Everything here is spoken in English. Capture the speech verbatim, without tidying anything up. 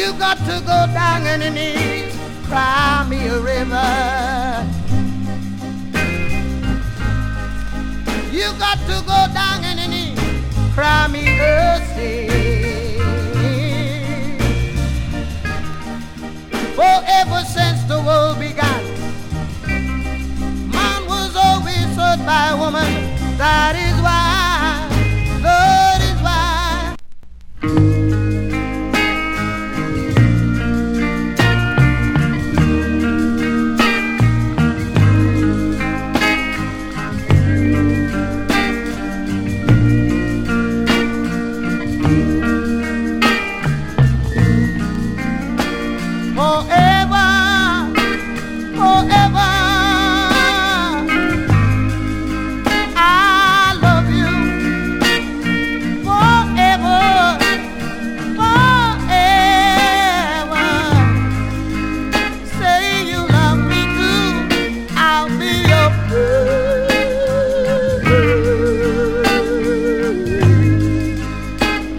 You got to go down on your knees, cry me a river. You got to go down on your knees, cry me a sea. For ever since the world began, man was always hurt by a woman. That is